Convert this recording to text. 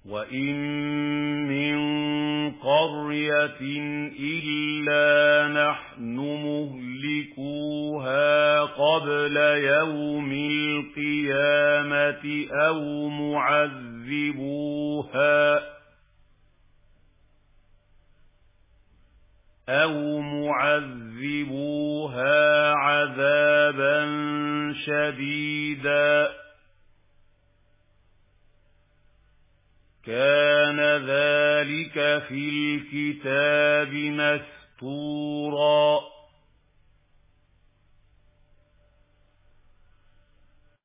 وَإِن مِّن قَرْيَةٍ إِلَّا نَحْنُ مُهْلِكُوهَا قَبْلَ يَوْمِ الْقِيَامَةِ أَوْ مُعَذِّبُوهَا عَذَابًا شَدِيدًا ۚ كَانَ ذَلِكَ فِي الْكِتَابِ مَسْطُورًا.